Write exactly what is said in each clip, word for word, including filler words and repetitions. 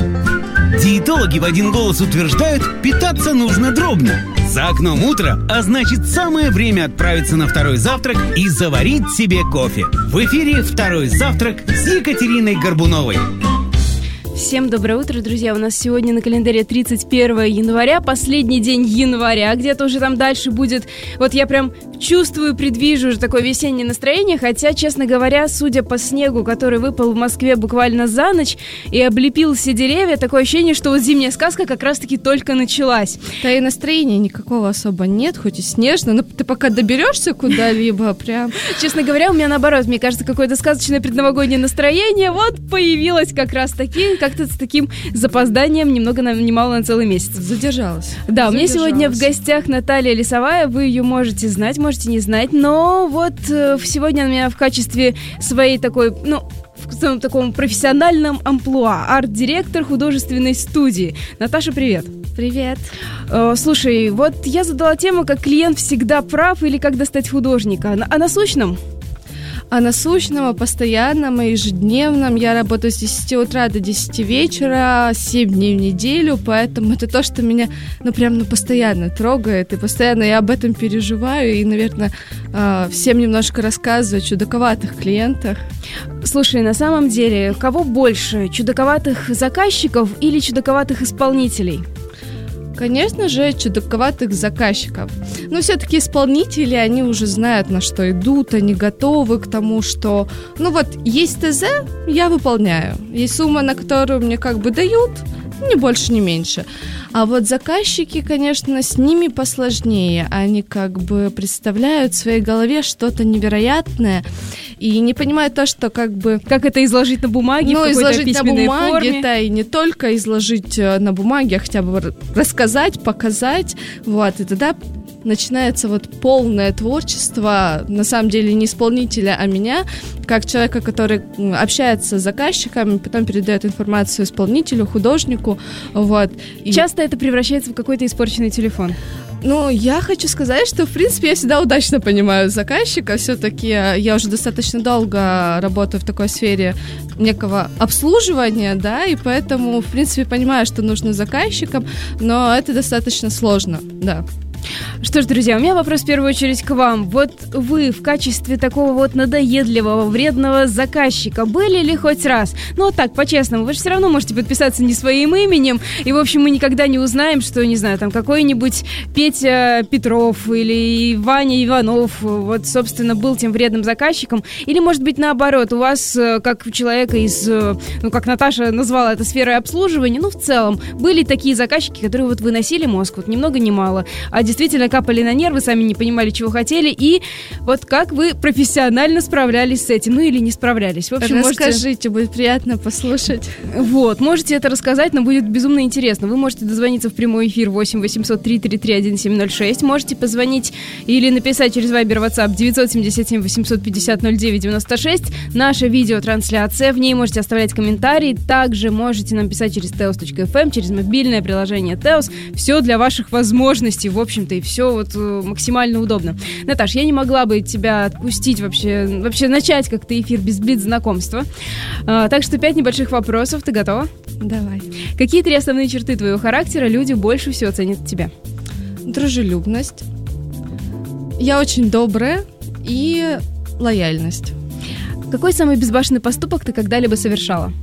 Диетологи в один голос утверждают, питаться нужно дробно. За окном утро, а значит самое время отправиться на второй завтрак и заварить себе кофе. В эфире «Второй завтрак» с Екатериной Горбуновой. Всем доброе утро, друзья. У нас сегодня на календаре тридцать первое января, последний день января. Где-то уже там дальше будет... Вот я прям чувствую, предвижу уже такое весеннее настроение. Хотя, честно говоря, судя по снегу, который выпал в Москве буквально за ночь и облепил все деревья, такое ощущение, что вот зимняя сказка как раз-таки только началась. Да и настроения никакого особо нет, хоть и снежно, но ты пока доберешься куда-либо, прям... Честно говоря, у меня наоборот, мне кажется, какое-то сказочное предновогоднее настроение вот появилось как раз-таки, как-то с таким запозданием, немного ни мало на целый месяц. Задержалась. Да, у меня Задержалась. сегодня в гостях Наталья Лисовая, вы ее можете знать, можете не знать, но вот э, сегодня она меня в качестве своей такой, ну, в своем таком профессиональном амплуа, арт-директор художественной студии. Наташа, привет. Привет. Э, слушай, вот я задала тему, как клиент всегда прав или как достать художника. А насущном? А насущном, а постоянном, и ежедневном. Я работаю с десяти утра до десяти вечера, семь дней в неделю, поэтому это то, что меня, ну, прям, ну, постоянно трогает, и постоянно я об этом переживаю, и, наверное, всем немножко рассказываю о чудаковатых клиентах. Слушай, на самом деле, кого больше, чудаковатых заказчиков или чудаковатых исполнителей? Конечно же, чудаковатых заказчиков. Но все-таки исполнители, они уже знают, на что идут, они готовы к тому, что... Ну вот, есть ТЗ, я выполняю. Есть сумма, на которую мне как бы дают, ни больше, ни меньше. А вот заказчики, конечно, с ними посложнее. Они как бы представляют в своей голове что-то невероятное и не понимают то, что как бы... Как это изложить на бумаге, ну, в какой-то изложить на письменной бумаге, форме. Да, и не только изложить на бумаге, а хотя бы рассказать, показать, вот, и тогда начинается вот полное творчество, на самом деле не исполнителя, а меня, как человека, который общается с заказчиками, потом передает информацию исполнителю, художнику, вот. И... Часто это превращается в какой-то испорченный телефон. Ну, я хочу сказать, что, в принципе, я всегда удачно понимаю заказчика. Все-таки я уже достаточно долго работаю в такой сфере некого обслуживания, да, и поэтому, в принципе, понимаю, что нужно заказчикам, но это достаточно сложно, да. Что ж, друзья, у меня вопрос в первую очередь к вам. Вот вы в качестве такого вот надоедливого, вредного заказчика были ли хоть раз? Ну вот так, по-честному, вы же все равно можете подписаться не своим именем, и, в общем, мы никогда не узнаем, что, не знаю, там какой-нибудь Петя Петров или Ваня Иванов, вот, собственно, был тем вредным заказчиком. Или, может быть, наоборот, у вас, как у человека из, ну, как Наташа назвала это сферой обслуживания, ну, в целом, были такие заказчики, которые вот выносили мозг, вот, ни много ни мало, а действительно капали на нервы, сами не понимали, чего хотели, и вот как вы профессионально справлялись с этим, ну или не справлялись. В общем, расскажите, можете... будет приятно послушать. Вот, можете это рассказать, но будет безумно интересно. Вы можете дозвониться в прямой эфир восемь восемьсот три три три один семь ноль шесть, можете позвонить или написать через Viber, WhatsApp девять семь семь восемьсот пятьдесят ноль девять девяносто шесть. Наша видеотрансляция, в ней можете оставлять комментарии, также можете нам писать через теос точка эф эм, через мобильное приложение Теос. Все для ваших возможностей, в общем и все вот максимально удобно. Наташ, я не могла бы тебя отпустить вообще, вообще начать как-то эфир без блиц-знакомства. А, так что пять небольших вопросов. Ты готова? Давай. Какие три основные черты твоего характера люди больше всего ценят в тебе? Дружелюбность. Я очень добрая и лояльность. Какой самый безбашенный поступок ты когда-либо совершала?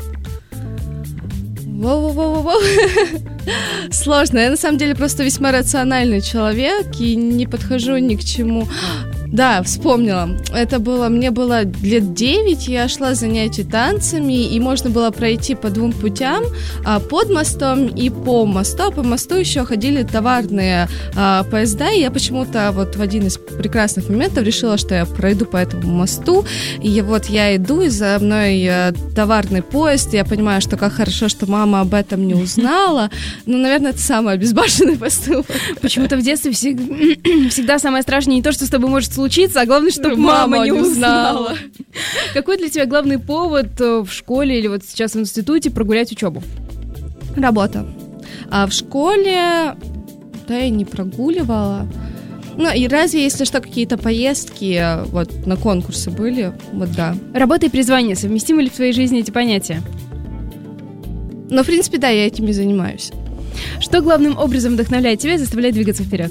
Воу-воу-воу-воу. Сложно. Я на самом деле просто весьма рациональный человек и не подхожу ни к чему. Да, вспомнила. Это было, мне было лет девять, я шла занятия танцами, и можно было пройти по двум путям, а, под мостом и по мосту. А по мосту еще ходили товарные а, поезда, и я почему-то вот в один из прекрасных моментов решила, что я пройду по этому мосту, и вот я иду, и за мной а, товарный поезд, и я понимаю, что как хорошо, что мама об этом не узнала. Ну, наверное, это самый безбашенный поступок. Почему-то в детстве всегда, всегда самое страшное не то, что с тобой может случиться, а главное, чтобы мама, мама не узнала. узнала. Какой для тебя главный повод в школе или вот сейчас в институте прогулять учебу? Работа. А в школе, да, я не прогуливала. Ну, и разве, если что, какие-то поездки вот на конкурсы были, вот да. Работа и призвание, совместимы ли в твоей жизни эти понятия? Но, в принципе, да, я этим и занимаюсь. Что главным образом вдохновляет тебя и заставляет двигаться вперед?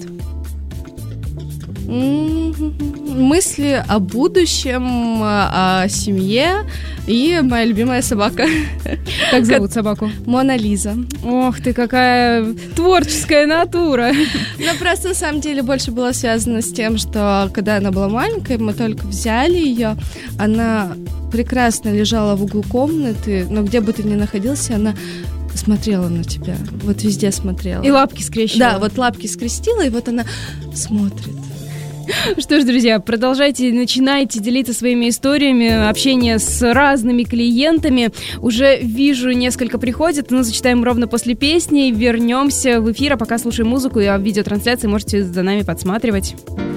Мысли о будущем, о семье и моя любимая собака. Как зовут собаку? Мона Лиза. Ох ты, какая творческая натура. Но просто на самом деле больше было связано с тем, что когда она была маленькой, мы только взяли ее, она прекрасно лежала в углу комнаты, но где бы ты ни находился, она смотрела на тебя, вот везде смотрела. И лапки скрещивала. Да, вот лапки скрестила, и вот она смотрит. Что ж, друзья, продолжайте, начинайте делиться своими историями общения с разными клиентами. Уже вижу, несколько приходит, но зачитаем ровно после песни. Вернемся в эфир, а пока слушаем музыку, и в видеотрансляции можете за нами подсматривать.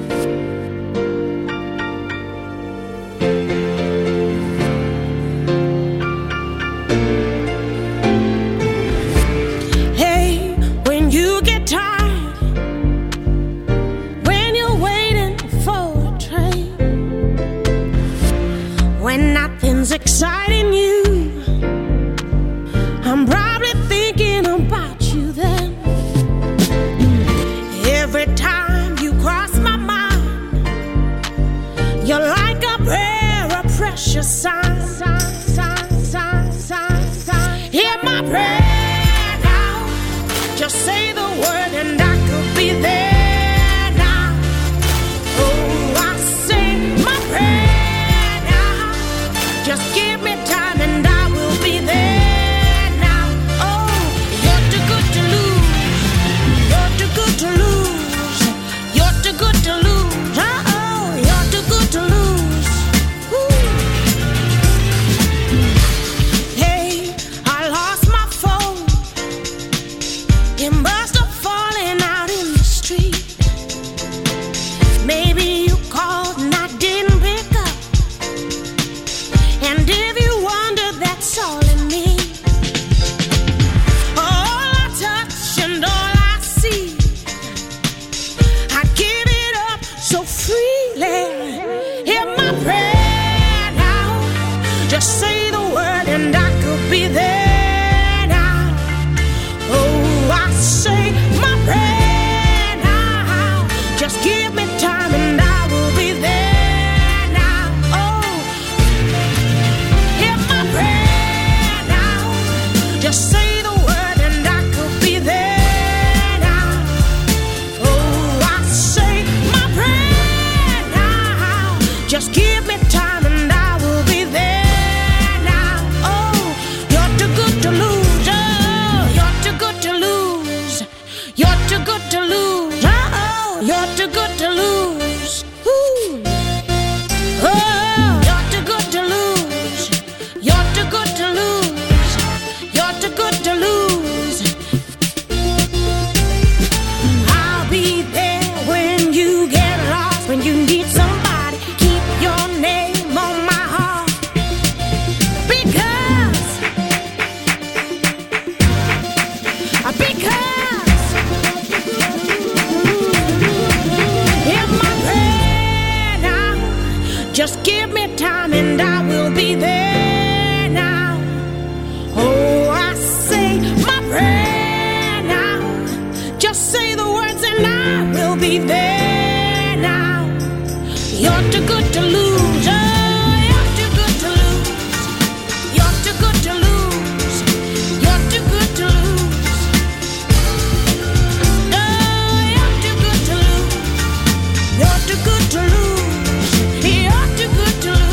Exciting you, I'm probably thinking about you then. Every time you cross my mind, you're like a prayer, a precious sign. Sign, sign, sign, sign, sign. Hear my prayer now, just say the word and I could be there now. Oh, I say my prayer. Just give me time and I will be there now. Oh, you're too good to lose. You're too good to lose. You're too good to lose. Oh, you're too good to lose. Ooh. Hey, I lost my phone. It must have fallen out in the street. Maybe you called and I didn't pick up. And if you wonder, that's all in me. All I touch and all I see, I give it up so freely. Hear my prayer now, just say the word and I could be there now. Oh, I say my prayer now, just give me time and I will be there. Just say the word and I could be there now. Oh, I say my prayer now. Just give me time and I will be there now. Oh, you're too good to lose. Oh, you're too good to lose. You're too good to lose. Oh, you're too good to lose. Ooh. Oh, you're too good to lose. You're too good to lose. You're too good to lose. I'll be there when you get lost, when you need somebody. Keep your name on my heart. Because, because, hear my prayer now. Just give me time and I will be there now. Oh, I say my prayer now. Just say the words and I will be there now. You're too good to lose. Oh, you're too good to lose. You're too good to lose. You're too good to lose. Oh, you're too good to lose. You're too good to lose. You're too good to lose.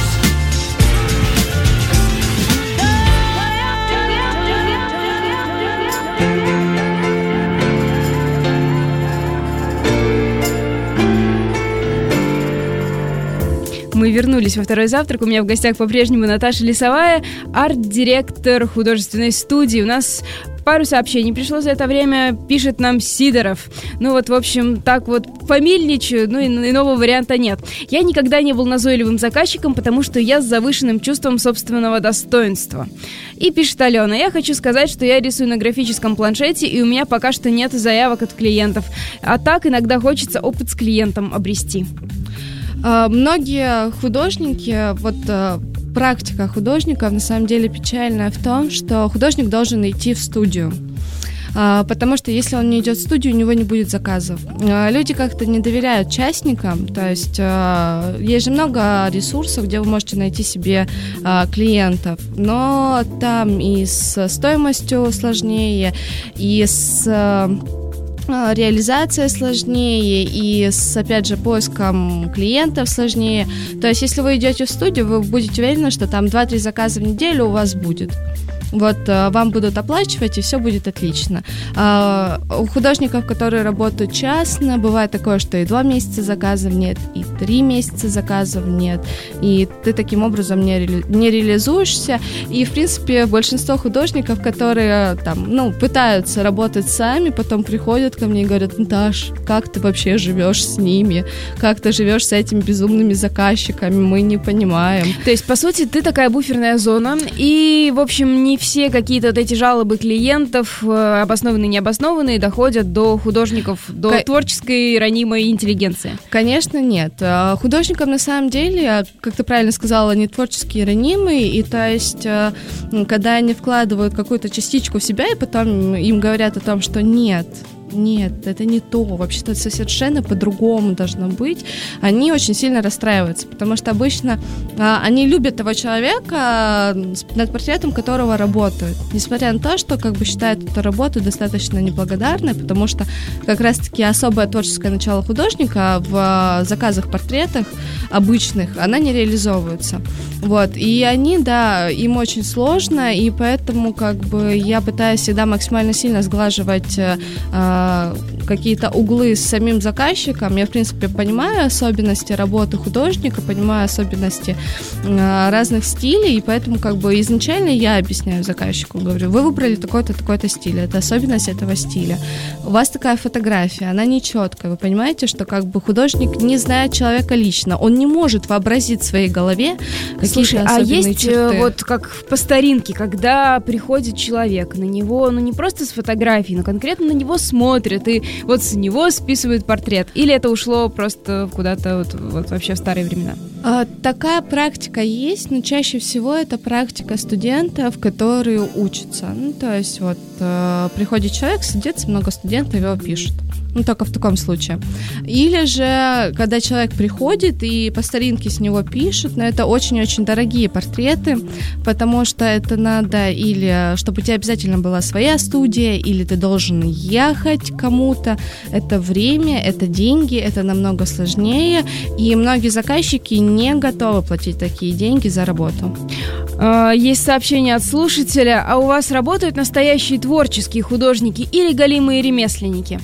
Мы вернулись во второй завтрак. У меня в гостях по-прежнему Наташа Лисовая, арт-директор художественной студии. У нас пару сообщений пришло за это время. Пишет нам Сидоров. Ну вот, в общем, так вот фамильничаю, ну и иного варианта нет. Я никогда не был назойливым заказчиком, потому что я с завышенным чувством собственного достоинства. И пишет Алена. Я хочу сказать, что я рисую на графическом планшете, и у меня пока что нет заявок от клиентов. А так иногда хочется опыт с клиентом обрести. Многие художники вот практика художников на самом деле печальная в том, что художник должен идти в студию. Потому что если он не идет в студию, у него не будет заказов. Люди как-то не доверяют частникам, то есть есть же много ресурсов, где вы можете найти себе клиентов, но там и с стоимостью сложнее, и с реализация сложнее, и с, опять же, поиском клиентов сложнее. То есть если вы идете в студию, вы будете уверены, что там два-три заказа в неделю у вас будет. Вот вам будут оплачивать, и все будет отлично. А у художников, которые работают частно, бывает такое, что и два месяца заказов нет, и три месяца заказов нет, и ты таким образом не, ре... не реализуешься. И, в принципе, большинство художников, которые там, ну, пытаются работать сами, потом приходят ко мне и говорят: Наташ, как ты вообще живешь с ними? Как ты живешь с этими безумными заказчиками? Мы не понимаем. То есть, по сути, ты такая буферная зона, и, в общем, не все какие-то вот эти жалобы клиентов, обоснованные, необоснованные, доходят до художников, до К... творческой ранимой интеллигенции. Конечно, нет. Художникам, на самом деле, как ты правильно сказала, они творческие ранимые, и то есть, когда они вкладывают какую-то частичку в себя, и потом им говорят о том, что нет, нет, это не то, вообще-то это совершенно по-другому должно быть, они очень сильно расстраиваются, потому что обычно а, они любят того человека, над портретом которого работают, несмотря на то, что как бы считают эту работу достаточно неблагодарной, потому что как раз-таки особое творческое начало художника в заказах, портретах обычных, она не реализовывается. Вот, и они, да, им очень сложно, и поэтому как бы я пытаюсь всегда максимально сильно сглаживать а, какие-то углы с самим заказчиком. Я, в принципе, понимаю особенности работы художника, понимаю особенности э, разных стилей, и поэтому как бы изначально я объясняю заказчику, говорю: вы выбрали такой-то, такой-то стиль, это особенность этого стиля. У вас такая фотография, она нечеткая. Вы понимаете, что как бы художник не знает человека лично, он не может вообразить в своей голове какие-то Слушай, особенные а есть черты. Вот как по старинке, когда приходит человек, на него, ну не просто с фотографией, но конкретно на него смотрят, и вот с него списывают портрет? Или это ушло просто куда-то вот, вот вообще в старые времена? А, такая практика есть, но чаще всего это практика студентов, которые учатся. Ну, то есть вот э, приходит человек, садится, много студентов его пишут. Ну, только в таком случае. Или же, когда человек приходит и по старинке с него пишут, но это очень-очень дорогие портреты, потому что это надо или, чтобы у тебя обязательно была своя студия, или ты должен ехать к кому-то. Это время, это деньги, это намного сложнее, и многие заказчики не готовы платить такие деньги за работу. Есть сообщение от слушателя: а у вас работают настоящие творческие художники или голимые ремесленники?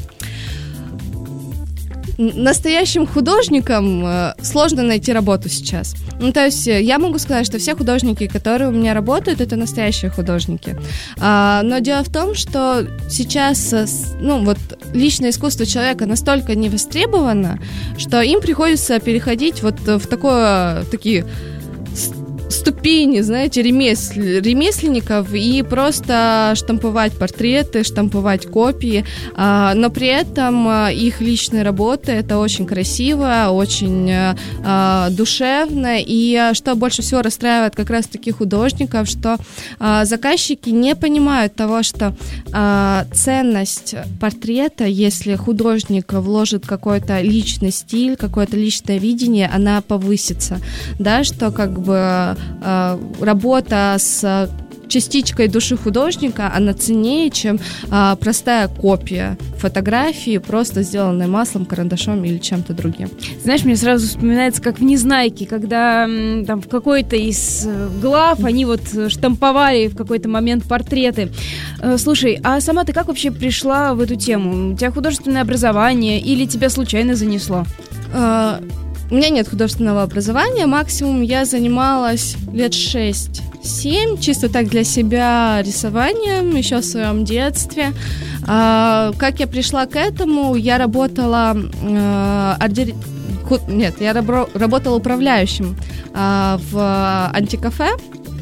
Настоящим художникам э, сложно найти работу сейчас. Ну, то есть я могу сказать, что все художники, которые у меня работают, это настоящие художники. А, но дело в том, что сейчас, ну, вот личное искусство человека настолько не востребовано, что им приходится переходить вот в такое, такие ступени, знаете, ремесл, ремесленников и просто штамповать портреты, штамповать копии, а, но при этом а, их личные работы — это очень красиво, очень а, душевно, и а, что больше всего расстраивает как раз таких художников, что а, заказчики не понимают того, что а, ценность портрета, если художник вложит какой-то личный стиль, какое-то личное видение, она повысится, да, что как бы работа с частичкой души художника, она ценнее, чем а, простая копия фотографии, просто сделанной маслом, карандашом или чем-то другим. Знаешь, мне сразу вспоминается, как в «Незнайке», когда там в какой-то из глав они вот штамповали в какой-то момент портреты. Слушай, а сама ты как вообще пришла в эту тему? У тебя художественное образование или тебя случайно занесло? А, у меня нет художественного образования, максимум я занималась лет шесть-семь, чисто так для себя рисованием, еще в своем детстве. А, как я пришла к этому? Я работала а, ордер... Нет, я рабо... работала управляющим а, в антикафе.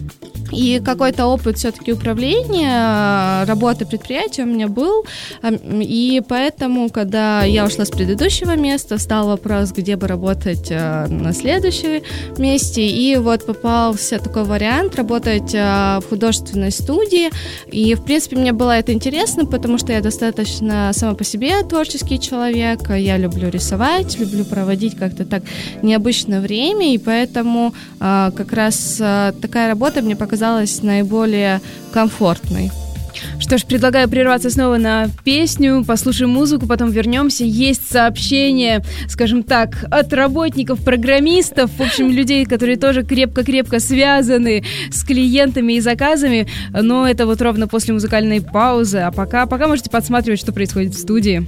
И какой-то опыт все-таки управления, работы предприятия у меня был. И поэтому, когда я ушла с предыдущего места, стал вопрос, где бы работать на следующем месте. И вот попался такой вариант работать в художественной студии. И, в принципе, мне было это интересно, потому что я достаточно сама по себе творческий человек. Я люблю рисовать, люблю проводить как-то так необычное время. И поэтому как раз такая работа мне показалась казалась наиболее комфортной. Что ж, предлагаю прерваться снова на песню, послушаем музыку, потом вернемся. Есть сообщение, скажем так, от работников, программистов, в общем, людей, которые тоже крепко-крепко связаны с клиентами и заказами, но это вот ровно после музыкальной паузы. А пока, пока можете подсматривать, что происходит в студии.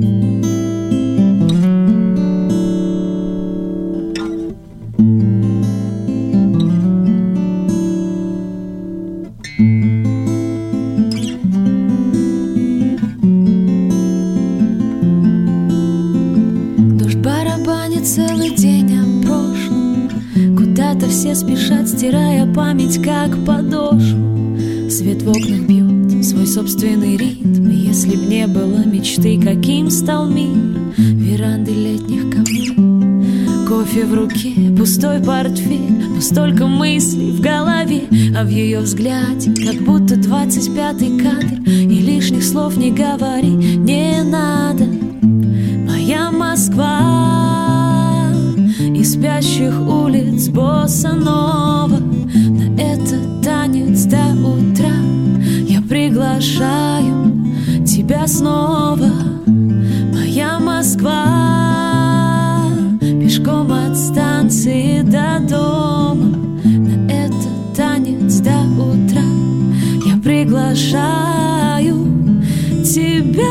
Целый день о прошлом, куда-то все спешат, стирая память, как подошву. Свет в окнах бьет свой собственный ритм. Если б не было мечты, каким стал мир веранды летних камней. Кофе в руке, пустой портфель, но столько мыслей в голове, а в ее взгляде как будто двадцать пятый кадр. И лишних слов не говори, не надо. Моя Москва из спящих улиц босса-нова, на этот танец до утра я приглашаю тебя снова. Моя Москва пешком от станции до дома, на этот танец до утра я приглашаю тебя.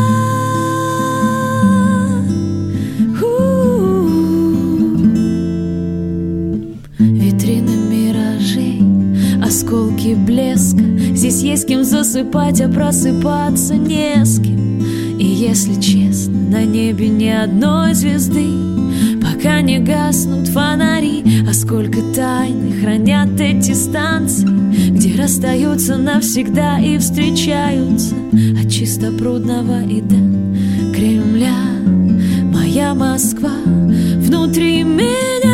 Осколки блеска, здесь есть кем засыпать, а просыпаться не с кем. И если честно, на небе ни одной звезды, пока не гаснут фонари. А сколько тайны хранят эти станции, где расстаются навсегда и встречаются от Чистопрудного и до Кремля. Моя Москва внутри меня.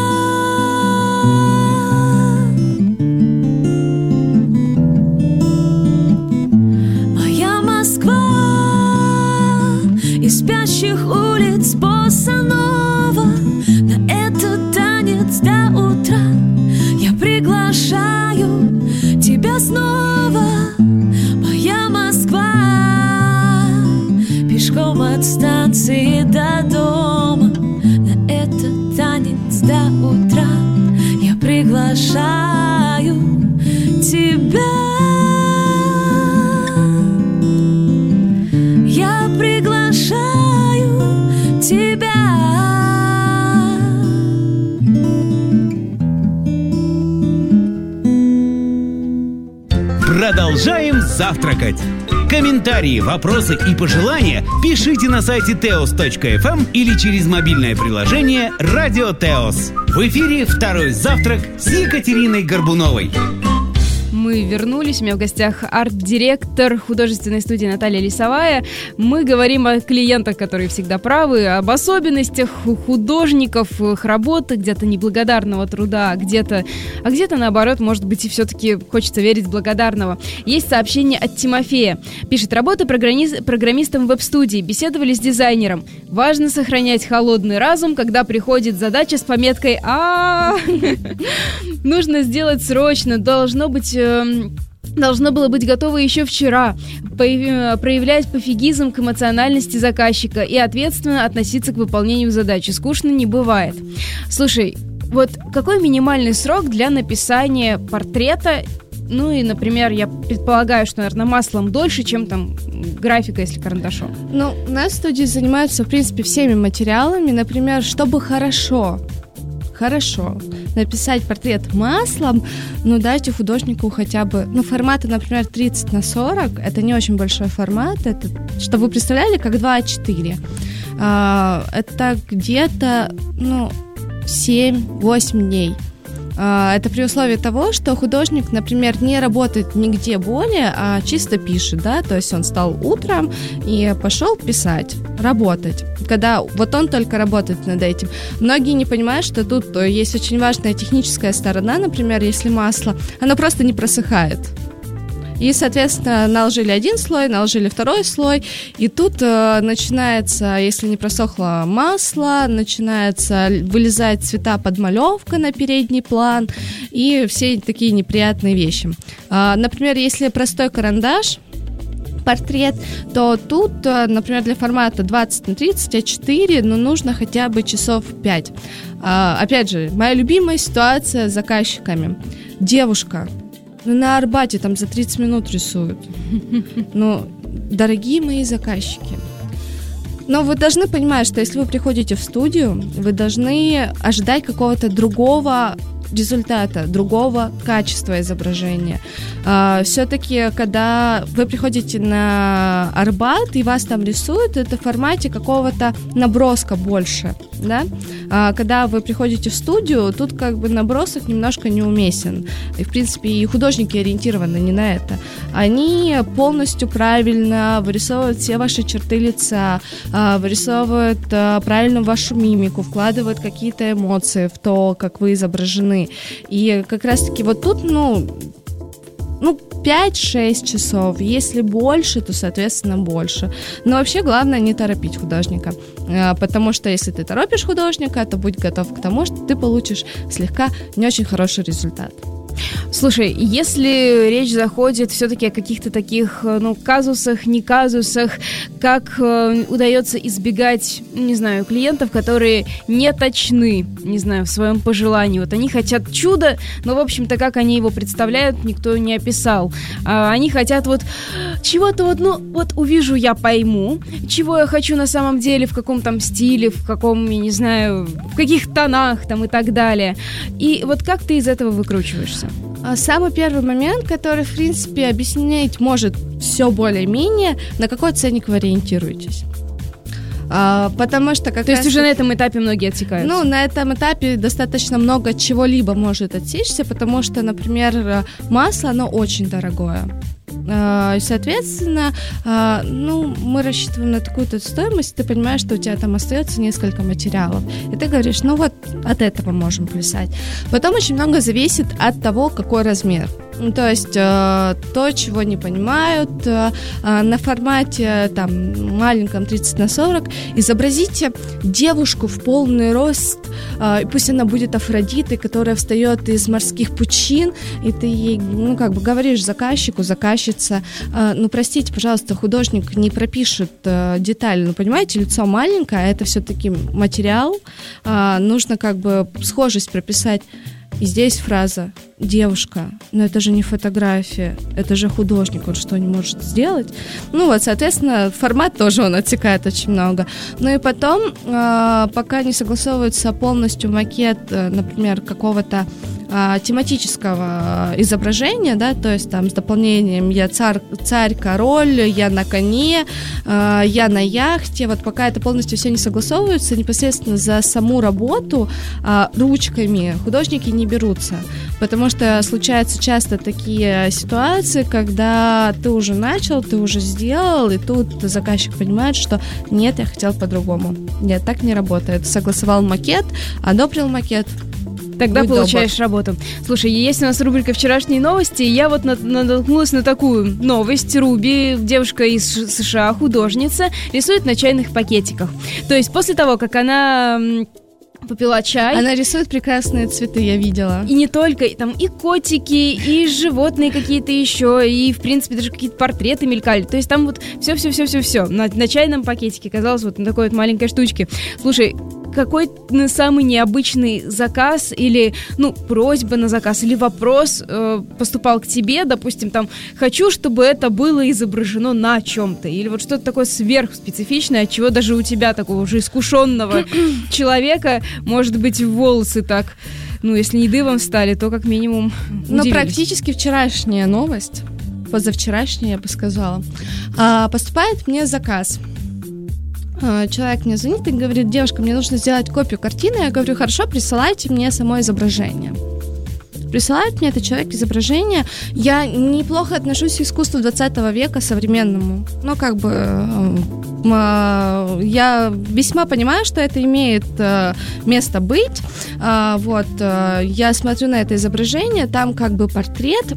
Спящих улиц босса-нова, на этот танец до утра я приглашаю тебя снова. Моя Москва пешком от станции до дома, на этот танец до утра я приглашаю тебя. Я приглашаю тебя. Продолжаем завтракать. Комментарии, вопросы и пожелания пишите на сайте теос точка эф эм или через мобильное приложение «Радио Теос». В эфире «Второй завтрак» с Екатериной Горбуновой. Мы вернулись, у меня в гостях арт-директор художественной студии Наталья Лисовая. Мы говорим о клиентах, которые всегда правы, об особенностях художников, их работы, где-то неблагодарного труда, где-то, а где-то наоборот, может быть, и все-таки хочется верить в благодарного. Есть сообщение от Тимофея. Пишет: работа программи- программистом в веб-студии, беседовали с дизайнером. Важно сохранять холодный разум, когда приходит задача с пометкой «А, нужно сделать срочно, должно быть...» Должно было быть готово еще вчера. Проявлять пофигизм к эмоциональности заказчика и ответственно относиться к выполнению задачи. Скучно не бывает. Слушай, вот какой минимальный срок для написания портрета? Ну и, например, я предполагаю, что, наверное, маслом дольше, чем там графика, если карандашом. Ну, у нас в студии занимаются, в принципе, всеми материалами. Например, чтобы хорошо... Хорошо. Написать портрет маслом, ну, дайте художнику хотя бы... Ну, форматы, например, тридцать на сорок, это не очень большой формат, это, чтобы вы представляли, как два а четыре. А, это где-то, ну, семь-восемь дней. Это при условии того, что художник, например, не работает нигде более, а чисто пишет, да, то есть он встал утром и пошел писать, работать, когда вот он только работает над этим. Многие не понимают, что тут есть очень важная техническая сторона, например, если масло, оно просто не просыхает. И, соответственно, наложили один слой, наложили второй слой, и тут э, начинается, если не просохло масло, начинается вылезать цвета подмалевка на передний план и все такие неприятные вещи. Э, например, если простой карандаш, портрет, то тут, например, для формата двадцать на тридцать а четыре, ну, нужно хотя бы часов пять. Э, опять же, моя любимая ситуация с заказчиками. Девушка, ну, на Арбате там за тридцать минут рисуют. Ну, дорогие мои заказчики. Но вы должны понимать, что если вы приходите в студию, вы должны ожидать какого-то другого результата, другого качества изображения. А, все-таки, когда вы приходите на Арбат и вас там рисуют, это в формате какого-то наброска больше, да? А, когда вы приходите в студию, тут как бы набросок немножко неуместен. И, в принципе, и художники ориентированы не на это. Они полностью правильно вырисовывают все ваши черты лица, а, вырисовывают а, правильно вашу мимику, вкладывают какие-то эмоции в то, как вы изображены. И как раз-таки вот тут, ну, ну, пять-шесть часов. Если больше, то, соответственно, больше. Но вообще главное не торопить художника. Потому что если ты торопишь художника, то будь готов к тому, что ты получишь слегка не очень хороший результат. Слушай, если речь заходит все-таки о каких-то таких, ну, казусах, не казусах, как э, удается избегать, не знаю, клиентов, которые не точны, не знаю, в своем пожелании. Вот они хотят чуда, но, в общем-то, как они его представляют, никто не описал. А они хотят вот чего-то вот, ну, вот увижу, я пойму, чего я хочу на самом деле, в каком там стиле, в каком, я не знаю, в каких тонах там и так далее. И вот как ты из этого выкручиваешься? Самый первый момент, который, в принципе, объяснить может все более-менее, на какой ценник вы ориентируетесь. А, потому что как То есть раз... уже на этом этапе многие отсекаются? Ну, на этом этапе достаточно много чего-либо может отсечься, потому что, например, масло, оно очень дорогое. И, соответственно, ну, мы рассчитываем на такую-то стоимость, ты понимаешь, что у тебя там остается несколько материалов, и ты говоришь, ну вот от этого можем плясать. Потом очень много зависит от того, какой размер. Ну, то есть э, то, чего не понимают, э, на формате там маленьком тридцать на сорок изобразите девушку в полный рост, э, и пусть она будет Афродитой, которая встает из морских пучин, и ты ей, ну, как бы говоришь заказчику, заказчица, э, ну, простите, пожалуйста, художник не пропишет э, детали, ну, понимаете, лицо маленькое, а это все-таки материал, э, нужно как бы схожесть прописать. И здесь фраза «девушка, но это же не фотография, это же художник, он что, не может сделать?» Ну вот, соответственно, формат тоже он отсекает очень много. Ну и потом, э, пока не согласовывается полностью макет, э, например, какого-то э, тематического изображения, да, то есть там с дополнением «я царь, царь король», «я на коне», э, «я на яхте», вот пока это полностью все не согласовывается, непосредственно за саму работу э, ручками художники не берутся, потому что случаются часто такие ситуации, когда ты уже начал, ты уже сделал, и тут заказчик понимает, что нет, я хотел по-другому. Нет, так не работает. Согласовал макет, одобрил макет. Тогда Будь получаешь добр. работу. Слушай, есть у нас рубрика «Вчерашние новости», и я вот натолкнулась на такую новость. Руби, девушка из США, художница, рисует на чайных пакетиках. То есть после того, как она попила чай. Она рисует прекрасные цветы, я видела. И не только, и там и котики, и животные какие-то еще, и, в принципе, даже какие-то портреты мелькали. То есть там вот все-все-все-все-все на, на чайном пакетике, казалось, вот на такой вот маленькой штучке. Слушай, какой самый необычный заказ или, ну, просьба на заказ или вопрос э, поступал к тебе, допустим, там, хочу, чтобы это было изображено на чем-то, или вот что-то такое сверхспецифичное, от чего даже у тебя, такого уже искушенного человека, может быть, волосы так, ну, если не дыбом стали, то как минимум удивились. Но практически вчерашняя новость, позавчерашняя, я бы сказала, а, поступает мне заказ. Человек мне звонит и говорит: девушка, мне нужно сделать копию картины. Я говорю: хорошо, присылайте мне само изображение. Присылает мне этот человек изображение. Я неплохо отношусь к искусству двадцатого века современному. Ну, как бы э, я весьма понимаю, что это имеет э, место быть. Э, вот, э, я смотрю на это изображение, там как бы портрет.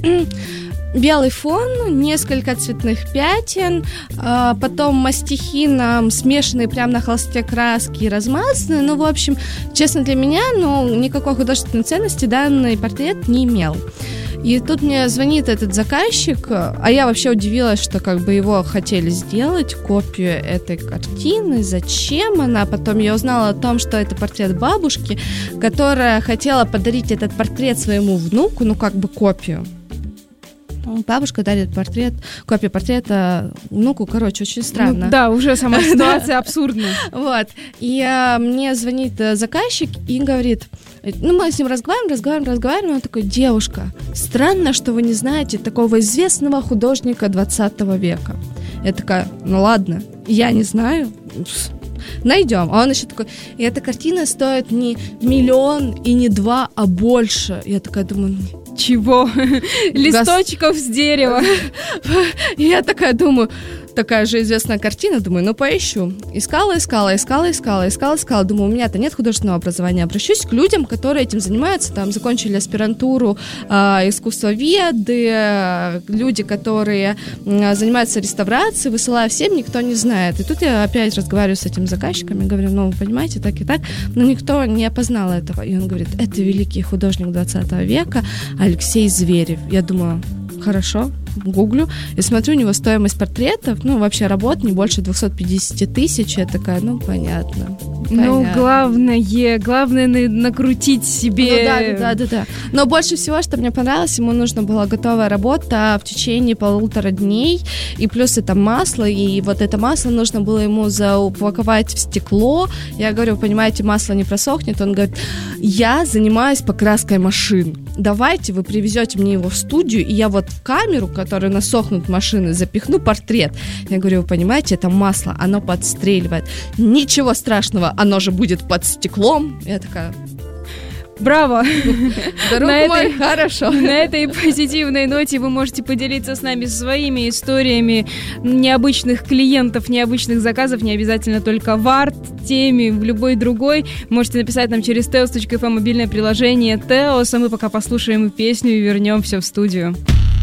Белый фон, несколько цветных пятен, э, потом мастихином смешанные прямо на холсте краски и размазанные. Ну, в общем, честно, для меня, ну, никакой художественной ценности данный портрет не имел. И тут мне звонит этот заказчик, а я вообще удивилась, что как бы его хотели сделать, копию этой картины, зачем она. Потом я узнала о том, что это портрет бабушки, которая хотела подарить этот портрет своему внуку, ну, как бы копию. Бабушка дарит портрет, копию портрета внуку, короче, очень странно. Ну, да, уже сама ситуация абсурдная. Вот, и а, мне звонит заказчик и говорит, ну, мы с ним разговариваем, разговариваем, разговариваем, он такой: девушка, странно, что вы не знаете такого известного художника двадцатого века. Я такая: ну ладно, я не знаю, найдем. А он еще такой: и эта картина стоит не миллион и не два, а больше. Я такая думаю: чего? Листочков с дерева. И я такая думаю, такая же известная картина, думаю, ну поищу. Искала, искала, искала, искала, искала, искала. Думаю, у меня-то нет художественного образования. Обращусь к людям, которые этим занимаются, там, закончили аспирантуру э, искусствоведы, э, люди, которые э, занимаются реставрацией, высылаю всем, никто не знает. И тут я опять разговариваю с этим заказчиком и говорю: ну, вы понимаете, так и так, но никто не опознал этого. И он говорит: это великий художник двадцатого века Алексей Зверев. Я думаю, хорошо, гуглю, и смотрю, у него стоимость портретов, ну, вообще работ не больше двести пятьдесят тысяч. Я такая: ну, понятно. Ну, понятно. главное, главное на- накрутить себе... Ну, да, да, да, да, да. Но больше всего, что мне понравилось, ему нужна была готовая работа в течение полутора дней, и плюс это масло, и вот это масло нужно было ему заупаковать в стекло. Я говорю: понимаете, масло не просохнет. Он говорит: я занимаюсь покраской машин. Давайте вы привезете мне его в студию, и я вот в камеру, которая насохнут машины, запихну портрет. Я говорю: вы понимаете, это масло, оно подстреливает. Ничего страшного, оно же будет под стеклом. Я такая: Браво! друг На мой, этой- хорошо. На этой позитивной ноте вы можете поделиться с нами своими историями необычных клиентов, необычных заказов, не обязательно только в арт-теме, в любой другой. Можете написать нам через теос точка эф эм мобильное приложение Теос, а мы пока послушаем песню и вернем все в студию.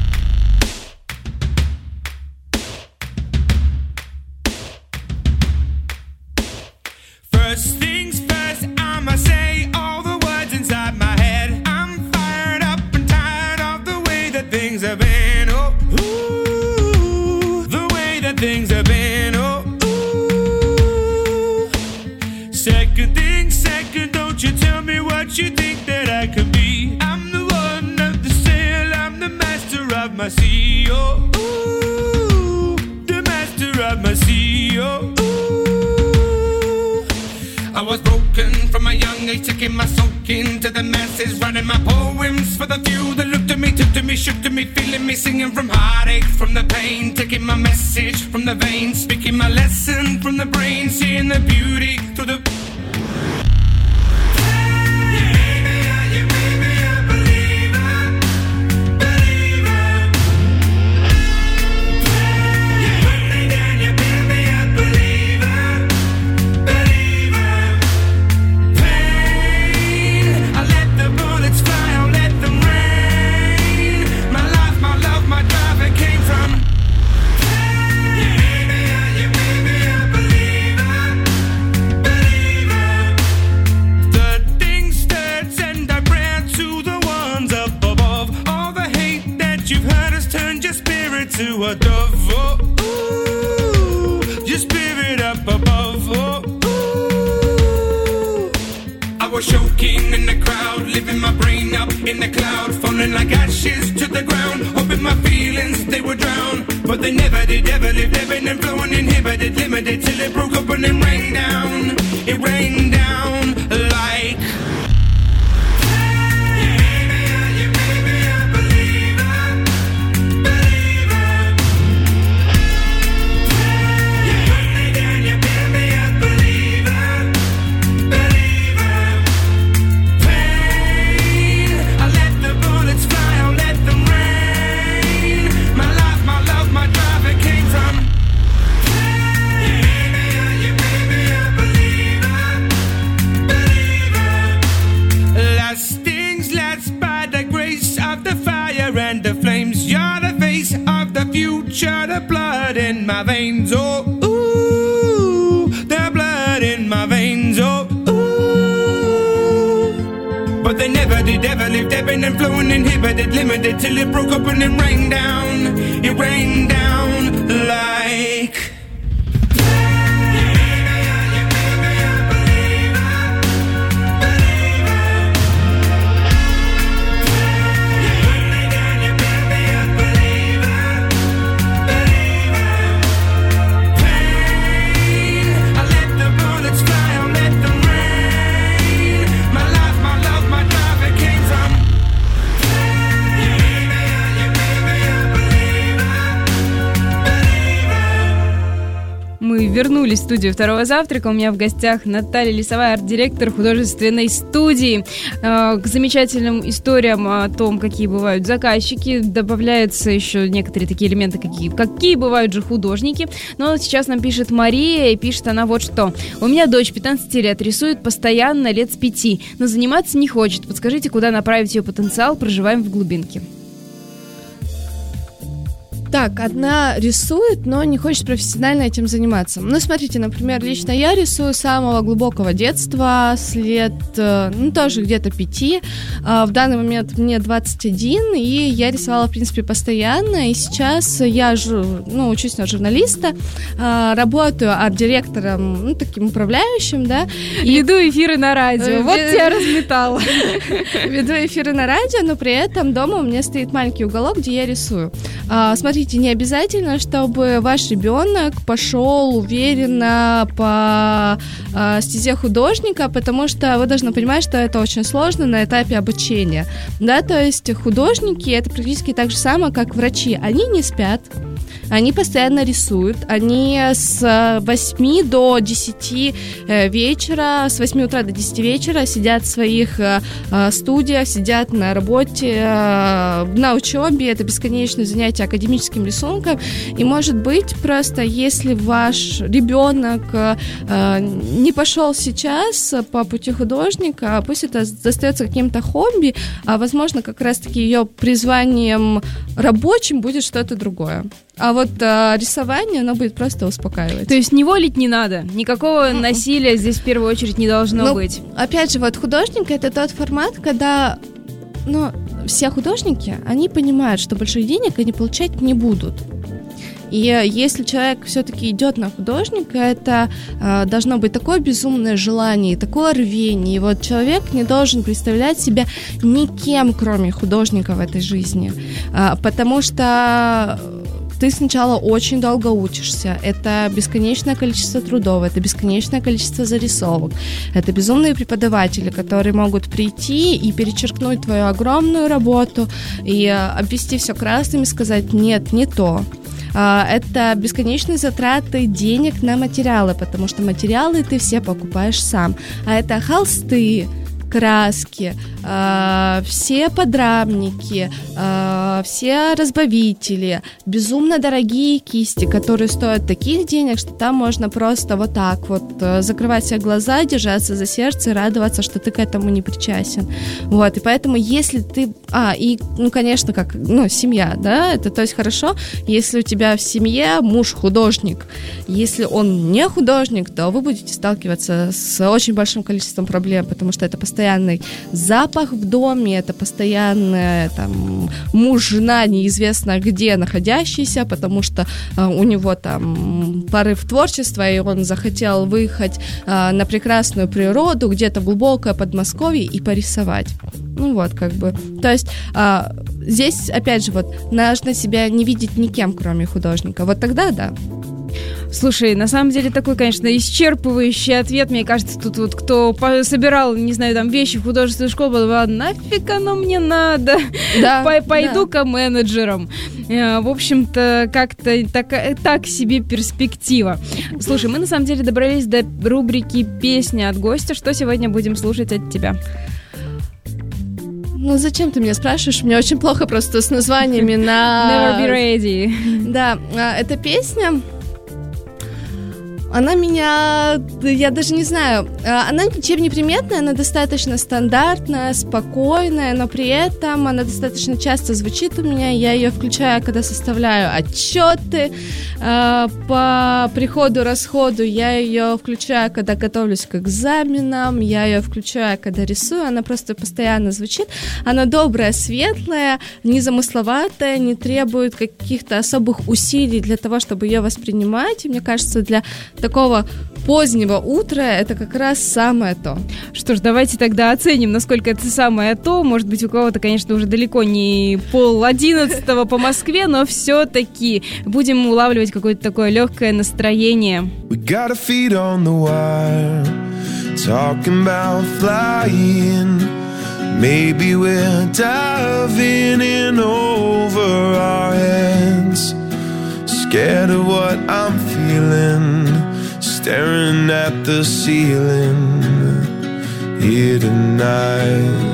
First things first, I'ma say all the words inside my head. I'm fired up and tired of the way that things have been. Oh, ooh, the way that things have been. Oh, ooh. Second thing second, don't you tell me what you think that I could be. I'm the one of the sail, I'm the master of my sea. Oh, ooh, the master of my sea. Oh, I was broken from a young age, taking my soak into the masses, writing my poems for the few that looked at me, took to me, shook to me, feeling me, singing from heartache, from the pain, taking my message from the veins, speaking my lesson from the brain, seeing the beauty through the... To a dove, oh, ooh, your spirit up above, oh, ooh. I was choking in the crowd, living my brain up in the cloud, falling like ashes to the ground, hoping my feelings, they would drown, but they never did, ever lived, ebbing and flowing, inhibited, limited, till it broke up and then rained down, it rained down like... I let the the blood in my veins, oh, ooh, the blood in my veins, oh, ooh. But they never did ever lived, ebbing and flowing, inhibited, limited, till it broke up and it rained down, it rained down like... Мы вернулись в студию «Второго завтрака». У меня в гостях Наталья Лисовая, арт-директор художественной студии. К замечательным историям о том, какие бывают заказчики, добавляются еще некоторые такие элементы, какие, какие бывают же художники. Но сейчас нам пишет Мария, и пишет она вот что. У меня дочь пятнадцати лет, рисует постоянно лет с пяти, но заниматься не хочет. Подскажите, куда направить ее потенциал? Проживаем в глубинке. Так, одна рисует, но не хочет профессионально этим заниматься. Ну, смотрите, например, лично я рисую с самого глубокого детства, с лет, ну, тоже где-то пяти. В данный момент мне двадцать один, и я рисовала, в принципе, постоянно. И сейчас я, ну, учусь на журналиста, работаю арт-директором, ну, таким управляющим, да. И веду эфиры на радио. Вот тебя разметала. Веду эфиры на радио, но при этом дома у меня стоит маленький уголок, где я рисую. Смотрите, не обязательно, чтобы ваш ребенок пошел уверенно по э, стезе художника, потому что вы должны понимать, что это очень сложно на этапе обучения. Да, то есть художники — это практически так же самое, как врачи. Они не спят, они постоянно рисуют, они с восьми до десяти вечера, с восьми утра до десяти вечера сидят в своих э, студиях, сидят на работе, э, на учебе. Это бесконечное занятие академическим рисунком. И, может быть, просто если ваш ребенок э, не пошел сейчас по пути художника, пусть это остается каким-то хобби, а, возможно, как раз-таки ее призванием рабочим будет что-то другое. А вот э, рисование, оно будет просто успокаивать. То есть неволить не надо? Никакого mm-hmm. насилия здесь в первую очередь не должно ну, быть? Опять же, вот художник — это тот формат, когда... Ну, все художники, они понимают, что больших денег они получать не будут. И если человек все-таки идет на художника, это э, должно быть такое безумное желание, такое рвение. И вот человек не должен представлять себя никем, кроме художника в этой жизни. Э, потому что... Ты сначала очень долго учишься, это бесконечное количество трудов, это бесконечное количество зарисовок, это безумные преподаватели, которые могут прийти и перечеркнуть твою огромную работу и обвести все красным и сказать: нет, не то. Это бесконечные затраты денег на материалы, потому что материалы ты все покупаешь сам, а это холсты, краски, э, все подрамники, э, все разбавители, безумно дорогие кисти, которые стоят таких денег, что там можно просто вот так вот э, закрывать все глаза, держаться за сердце и радоваться, что ты к этому не причастен. Вот, и поэтому если ты... А, и, ну, конечно, как, ну, семья, да, это, то есть, хорошо, если у тебя в семье муж художник, если он не художник, то вы будете сталкиваться с очень большим количеством проблем, потому что это постоянно постоянный запах в доме, это постоянный там, муж, жена, неизвестно где находящийся, потому что э, у него там порыв творчества, и он захотел выехать э, на прекрасную природу, где-то глубокое Подмосковье и порисовать. Ну вот, как бы. То есть э, здесь, опять же, вот, нужно себя не видеть никем, кроме художника. Вот тогда да. Слушай, на самом деле такой, конечно, исчерпывающий ответ. Мне кажется, тут вот кто собирал, не знаю, там вещи в художественную школу, был, нафиг оно мне надо? Да, Пойду-ка да. менеджером. В общем-то, как-то так, так себе перспектива. Слушай, мы на самом деле добрались до рубрики «Песня от гостя». Что сегодня будем слушать от тебя? Ну, зачем ты меня спрашиваешь? Мне очень плохо просто с названиями на... Never be ready. Да, эта песня... Она меня, я даже не знаю, она ничем не приметная, она достаточно стандартная, спокойная, но при этом она достаточно часто звучит у меня. Я ее включаю, когда составляю отчеты по приходу-расходу, я ее включаю, когда готовлюсь к экзаменам, я ее включаю, когда рисую, она просто постоянно звучит. Она добрая, светлая, незамысловатая, не требует каких-то особых усилий для того, чтобы ее воспринимать. И мне кажется, для такого позднего утра это как раз самое то. Что ж, давайте тогда оценим, насколько это самое то. Может быть, у кого-то, конечно, уже далеко не пол одиннадцатого по Москве, но все-таки будем улавливать какое-то такое легкое настроение. We got our feet on the wire, talking about flying. Maybe we're diving in over our heads. Scared of what I'm feeling, staring at the ceiling here tonight.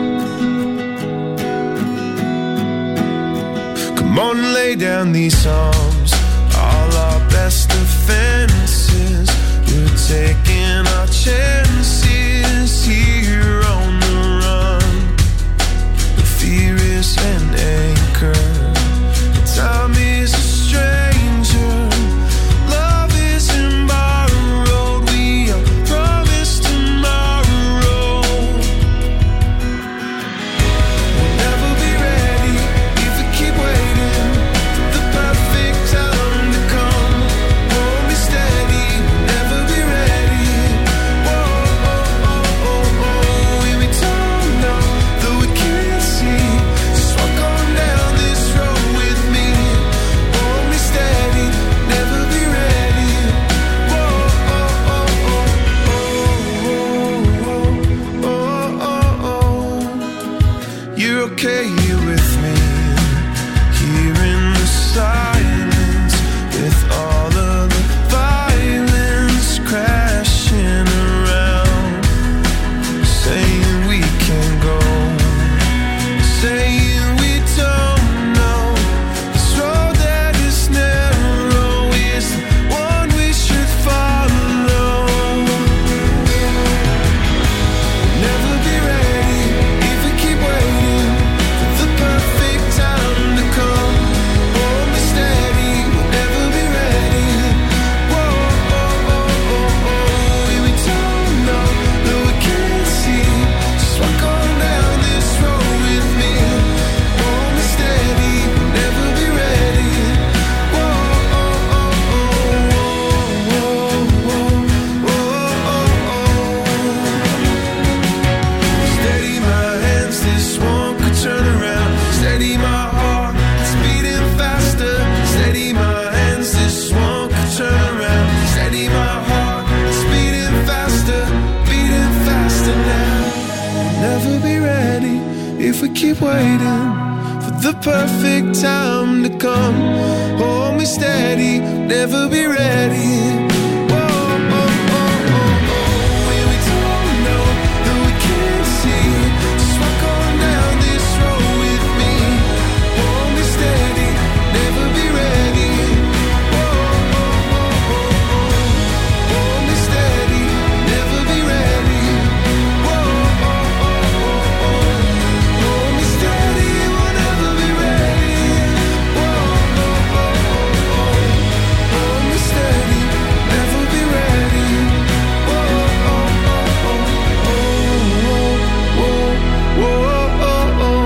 Come on and lay down these arms, all our best defenses. We're taking our chances here on the run. The fear is an anchor, time is a stranger. Love isn't borrowed, we are promised tomorrow. We'll never be ready if we keep waiting for the perfect time to come. Hold me steady, we'll never be ready. Whoa, oh, oh, oh, oh. And we don't know that we can't see. Just walk on down this road with me. Hold me steady, never be ready. Whoa, oh, oh, oh, oh, oh, oh, oh. You're okay here with me, here in the silence, with all of the violence crashing around, saying we can go, saying we don't know. This road that is narrow is the one we should follow. We'll never be ready if we keep waiting for the perfect time to come. Hold me steady, we'll never be ready. Whoa, oh, oh, oh, oh. And we don't know that we can't see. Just walk on down this road with me. Hold me steady, we'll never be ready. Whoa, oh, oh, oh, oh, oh, oh, oh. Steady my hands, this one could turn around. Steady my heart, it's beating faster. Steady my hands, this one could turn around. Steady my heart, it's beating faster, beating faster now. We'll never be ready if we keep waiting for the perfect time to come. Hold me steady, never be ready. Whoa, oh, oh, oh, oh. And we don't know that we can't see. Just walk on down this road with me. Hold me steady, never be ready. Whoa, oh, oh, oh, oh. Hold me steady, never be ready. Whoa, oh, oh, oh, oh. Hold me steady, we'll never be ready. Whoa, oh, oh, oh, oh. Hold me steady, never be ready. Whoa, oh, oh, oh, oh, oh, oh, oh, oh.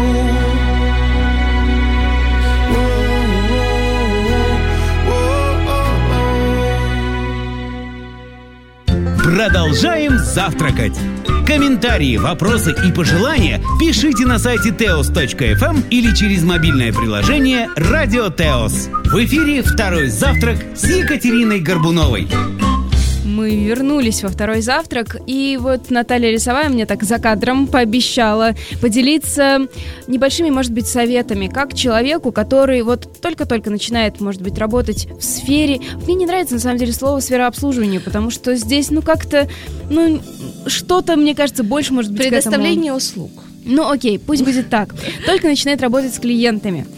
Продолжаем завтракать. Комментарии, вопросы и пожелания пишите на сайте теос точка эф эм или через мобильное приложение «Радио Теос». В эфире «Второй завтрак» с Екатериной Горбуновой. Мы вернулись во второй завтрак, и вот Наталья Лесовая мне так за кадром пообещала поделиться небольшими, может быть, советами, как человеку, который вот только-только начинает, может быть, работать в сфере. Мне не нравится, на самом деле, слово «сфера обслуживания», потому что здесь, ну, как-то, ну, что-то, мне кажется, больше, может быть, Предоставление к этому... услуг. Ну, окей, пусть будет так. Только начинает работать с клиентами.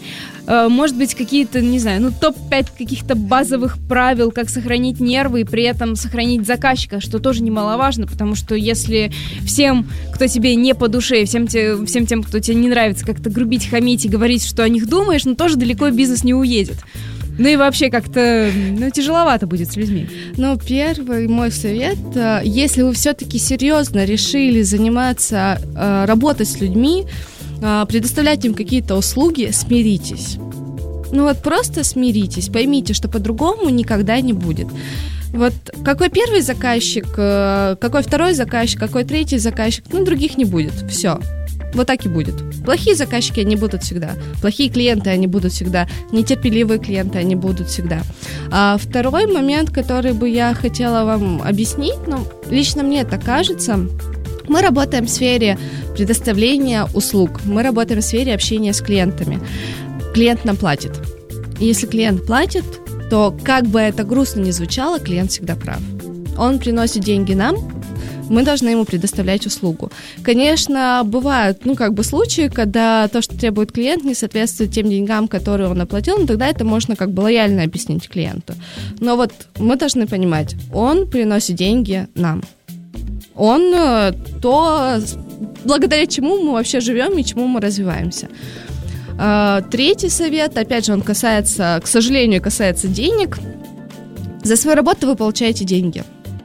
э, может быть, какие-то, не знаю, ну, топ пять каких-то базовых правил, как сохранить нервы и при этом сохранить заказчика, что тоже немаловажно, потому что если всем, кто тебе не по душе, и всем, те, всем тем, кто тебе не нравится, как-то грубить, хамить и говорить, что о них думаешь, ну, тоже далеко бизнес не уедет. Ну и вообще как-то, ну, тяжеловато будет с людьми. Ну, первый мой совет, э, если вы все-таки серьезно решили заниматься, э, работать с людьми, э, предоставлять им какие-то услуги, смиритесь. Ну вот просто смиритесь, поймите, что по-другому никогда не будет. Вот какой первый заказчик, э, какой второй заказчик, какой третий заказчик, ну, других не будет, все. Вот так и будет. Плохие заказчики, они будут всегда. Плохие клиенты, они будут всегда. Нетерпеливые клиенты, они будут всегда. А второй момент, который бы я хотела вам объяснить, ну, лично мне это кажется, мы работаем в сфере предоставления услуг, мы работаем в сфере общения с клиентами. Клиент нам платит. И если клиент платит, то, как бы это грустно ни звучало, клиент всегда прав. Он приносит деньги нам, мы должны ему предоставлять услугу. Конечно, бывают, ну, как бы случаи, когда то, что требует клиент, не соответствует тем деньгам, которые он оплатил, но тогда это можно как бы лояльно объяснить клиенту. Но вот мы должны понимать, он приносит деньги нам. Он то, благодаря чему мы вообще живем и чему мы развиваемся. Третий совет, опять же, он касается, к сожалению, касается денег. За свою работу вы получаете деньги.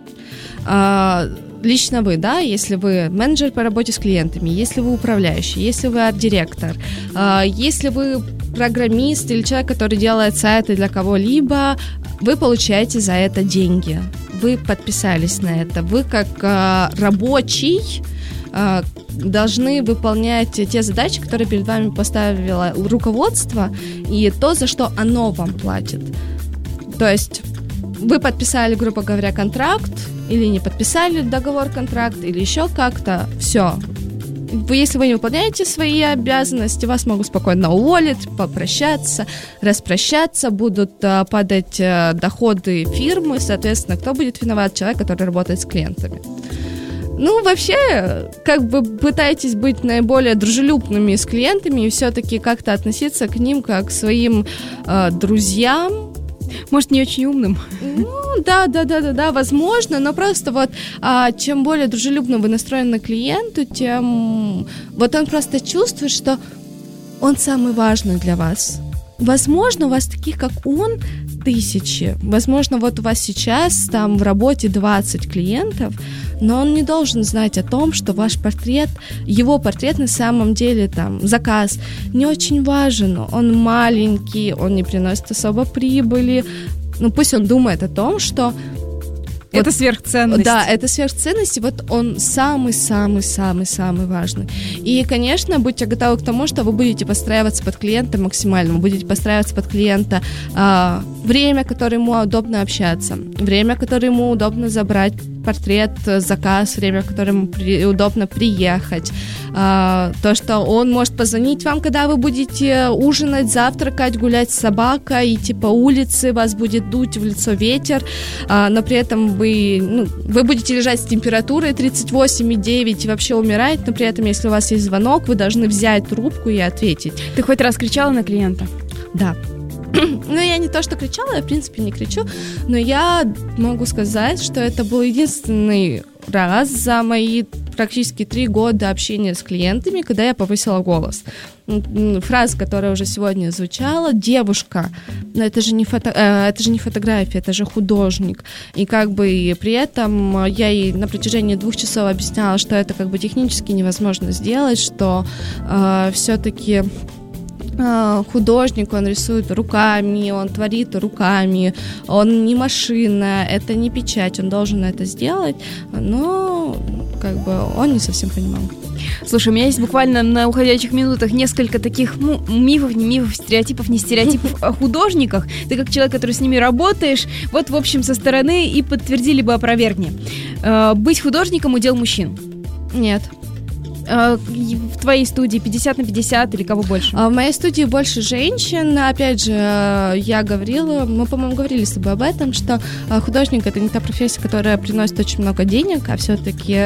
Лично вы, да, если вы менеджер по работе с клиентами, если вы управляющий, если вы арт-директор, э, если вы программист или человек, который делает сайты для кого-либо, вы получаете за это деньги. Вы подписались на это. Вы как э, рабочий э, должны выполнять те задачи, которые перед вами поставило руководство, и то, за что оно вам платит. То есть вы подписали, грубо говоря, контракт, или не подписали договор-контракт, или еще как-то, все. Если вы не выполняете свои обязанности, вас могут спокойно уволить, попрощаться, распрощаться, будут а, падать а, доходы фирмы, соответственно, кто будет виноват? Человек, который работает с клиентами. Ну, вообще, как бы пытайтесь быть наиболее дружелюбными с клиентами и все-таки как-то относиться к ним как к своим а, друзьям. Может, не очень умным? Ну, да, да, да, да, да, возможно, но просто вот а, чем более дружелюбно вы настроены к клиенту, тем вот он просто чувствует, что он самый важный для вас. Возможно, у вас таких, как он, тысячи. Возможно, вот у вас сейчас там в работе двадцать клиентов, но он не должен знать о том, что ваш портрет, его портрет на самом деле, там, заказ не очень важен, он маленький, он не приносит особо прибыли. Ну, пусть он думает о том, что это вот, сверхценность. Да, это сверхценность, и вот он самый-самый-самый-самый важный. И, конечно, будьте готовы к тому, что вы будете подстраиваться под клиента максимально, вы будете подстраиваться под клиента а, время, которое ему удобно общаться, время, которое ему удобно забрать портрет, заказ, время, в которое ему при, удобно приехать, а, то, что он может позвонить вам, когда вы будете ужинать, завтракать, гулять с собакой, идти по улице, вас будет дуть в лицо ветер, а, но при этом вы, ну, вы будете лежать с температурой тридцать восемь и девять и вообще умирать, но при этом, если у вас есть звонок, вы должны взять трубку и ответить. Ты хоть раз кричала на клиента? Да. Ну, я не то, что кричала, я, в принципе, не кричу, но я могу сказать, что это был единственный раз за мои практически три года общения с клиентами, когда я повысила голос. Фраза, которая уже сегодня звучала: девушка, но это же не фото, э, это же не фотография, это же художник. И как бы и при этом я ей на протяжении двух часов объясняла, что это как бы технически невозможно сделать, что э, все-таки художник, он рисует руками, он творит руками, он не машина, это не печать, он должен это сделать, но как бы он не совсем понимал. Слушай, у меня есть буквально на уходящих минутах несколько таких ну, мифов, не мифов, стереотипов, не стереотипов о художниках. Ты как человек, который с ними работаешь, вот в общем со стороны и подтверди либо опровергни. Быть художником — удел мужчин? Нет. В твоей студии пятьдесят на пятьдесят или кого больше? В моей студии больше женщин. Опять же, я говорила, мы, по-моему, говорили с тобой об этом, что художник — это не та профессия, которая приносит очень много денег, а все-таки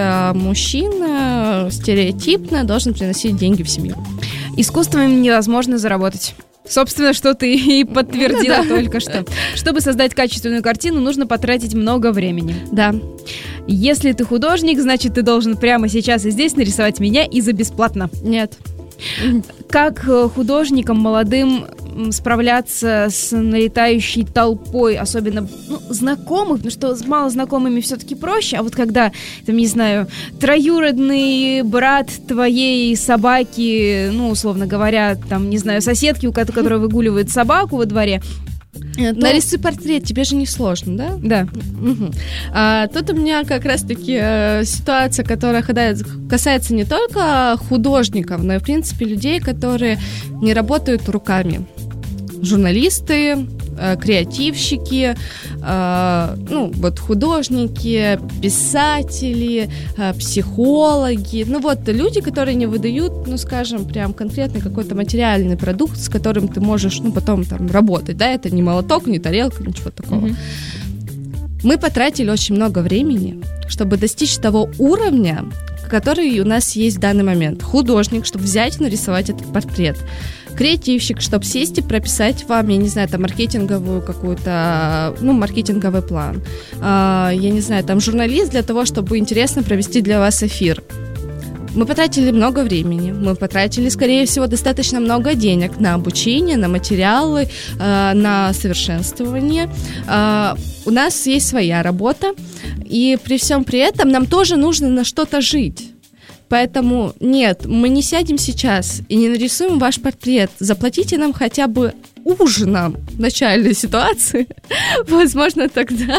мужчина стереотипно должен приносить деньги в семью. Искусством невозможно заработать. Собственно, что ты и подтвердила только что. Чтобы создать качественную картину, нужно потратить много времени. Да. Если ты художник, значит, ты должен прямо сейчас и здесь нарисовать меня и за бесплатно. Нет. Как э, художникам молодым м, справляться с налетающей толпой, особенно ну, знакомых, потому что с малознакомыми все-таки проще, а вот когда, там, не знаю, троюродный брат твоей собаки, ну, условно говоря, там, не знаю, соседки, у ко- которой выгуливает собаку во дворе, э, то- Нарисуй портрет, тебе же не сложно, да? Да. Мгм. А, тут у меня как раз-таки э, ситуация, которая ходает- касается не только художников, но и, в принципе, людей, которые не работают руками. Журналисты, э, креативщики, э, ну, вот художники, писатели, э, психологи, ну, вот люди, которые не выдают, ну, скажем, прям конкретный какой-то материальный продукт, с которым ты можешь, ну, потом там работать, да, это не молоток, не тарелка, ничего такого. Мгм. Мы потратили очень много времени, чтобы достичь того уровня, который у нас есть в данный момент. Художник, чтобы взять и нарисовать этот портрет. Креативщик, чтобы сесть и прописать вам, я не знаю, там, маркетинговую какую-то, ну, маркетинговый план. А, я не знаю, там, журналист для того, чтобы интересно провести для вас эфир. Мы потратили много времени, мы потратили, скорее всего, достаточно много денег на обучение, на материалы, э, на совершенствование. Э, у нас есть своя работа, и при всем при этом нам тоже нужно на что-то жить. Поэтому нет, мы не сядем сейчас и не нарисуем ваш портрет. Заплатите нам хотя бы ужином в начальной ситуации. Возможно, тогда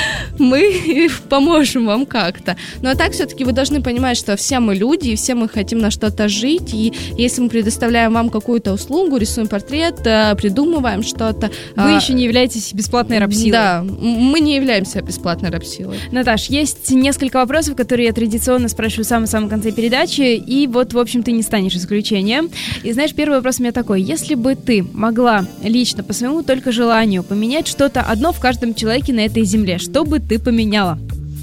мы поможем вам как-то. Но а так все-таки вы должны понимать, что все мы люди, и все мы хотим на что-то жить. И если мы предоставляем вам какую-то услугу, рисуем портрет, придумываем что-то... Вы еще не являетесь бесплатной рабсилой. Да, мы не являемся бесплатной рабсилой. Наташ, есть несколько вопросов, которые я традиционно спрашиваю в самом-самом конце передачи, и вот, в общем, ты не станешь исключением. И знаешь, первый вопрос у меня такой. Если бы ты могла лично, по своему только желанию, поменять что-то одно в каждом человеке на этой земле, что бы ты поменяла?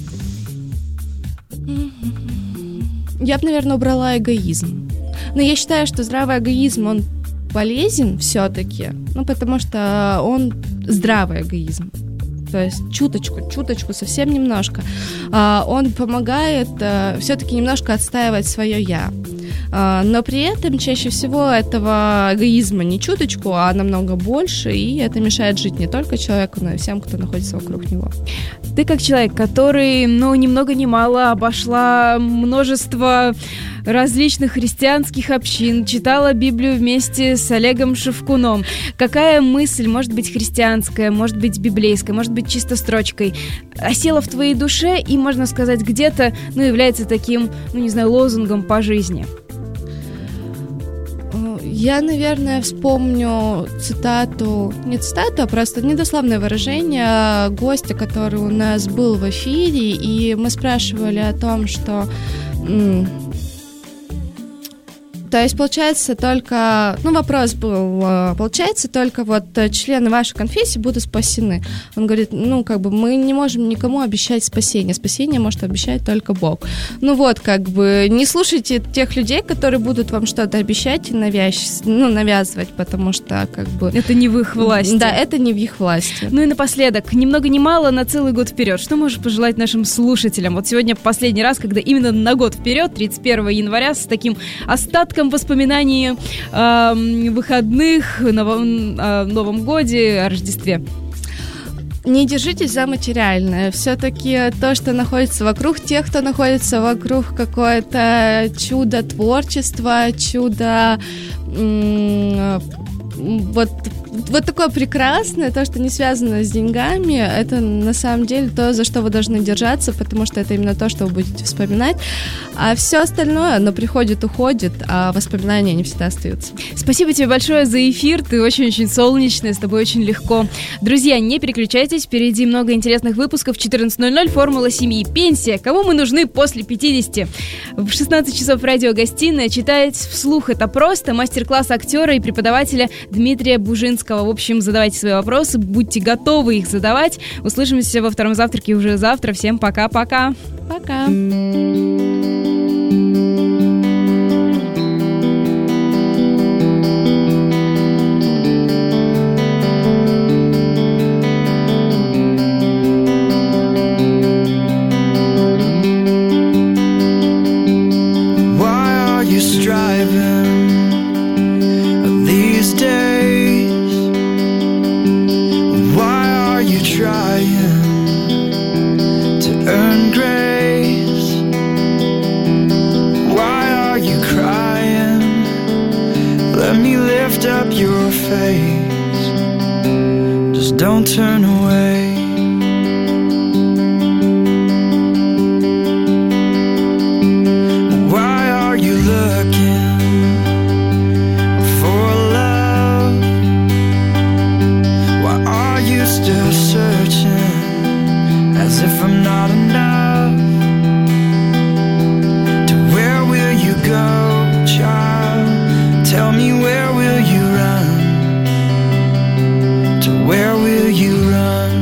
Я бы, наверное, убрала эгоизм. Но я считаю, что здравый эгоизм, он полезен все-таки, ну, потому что он здравый эгоизм. То есть чуточку, чуточку, совсем немножко. А, он помогает а, все-таки немножко отстаивать свое «я». А, но при этом чаще всего этого эгоизма не чуточку, а намного больше, и это мешает жить не только человеку, но и всем, кто находится вокруг него. Ты как человек, который, ну, ни много ни мало обошла множество различных христианских общин, читала Библию вместе с Олегом Шевкуном. Какая мысль, может быть христианская, может быть библейская, может быть чисто строчкой, осела в твоей душе и, можно сказать, где-то, ну, является таким, ну, не знаю, лозунгом по жизни? Я, наверное, вспомню цитату, не цитату, а просто недословное выражение гостя, который у нас был в эфире, и мы спрашивали о том, что... М- То есть, получается, только... Ну, вопрос был, получается, только вот члены вашей конфессии будут спасены. Он говорит, ну, как бы, мы не можем никому обещать спасение. Спасение может обещать только Бог. Ну, вот, как бы, не слушайте тех людей, которые будут вам что-то обещать и навязь... ну, навязывать, потому что, как бы... Это не в их власти. Да, это не в их власти. Ну и напоследок, ни много ни мало на целый год вперед. Что можешь пожелать нашим слушателям? Вот сегодня последний раз, когда именно на год вперед, тридцать первого января, с таким остатком воспоминаний о выходных, новом, о Новом годе, о Рождестве. Не держитесь за материальное. Все-таки то, что находится вокруг, тех, кто находится вокруг, какое-то чудо творчества, чудо м- вот, вот такое прекрасное, то, что не связано с деньгами, это на самом деле то, за что вы должны держаться, потому что это именно то, что вы будете вспоминать. А все остальное, оно приходит, уходит, а воспоминания не всегда остаются. Спасибо тебе большое за эфир, ты очень-очень солнечная, с тобой очень легко. Друзья, не переключайтесь, впереди много интересных выпусков. четырнадцать ноль ноль, формула семьи, пенсия, кому мы нужны после пятидесяти. В шестнадцать часов радиогостиная, читать вслух это просто, мастер-класс актера и преподавателя Дмитрия Бужинского. В общем, задавайте свои вопросы, будьте готовы их задавать. Услышимся во втором завтраке уже завтра. Всем пока-пока. Пока. your face. Just don't turn away. Why are you looking for love? Why are you still searching as if I'm not enough? To where will you go, child? Tell me, where will you run? To where will you run?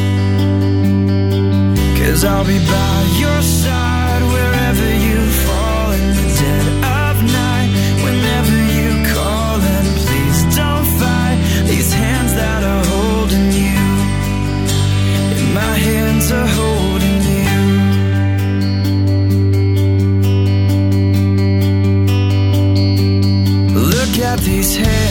'Cause I'll be by your side wherever you fall in the dead of night. Whenever you call, and please don't fight. These hands that are holding you, and my hands are holding you. Look at these hands.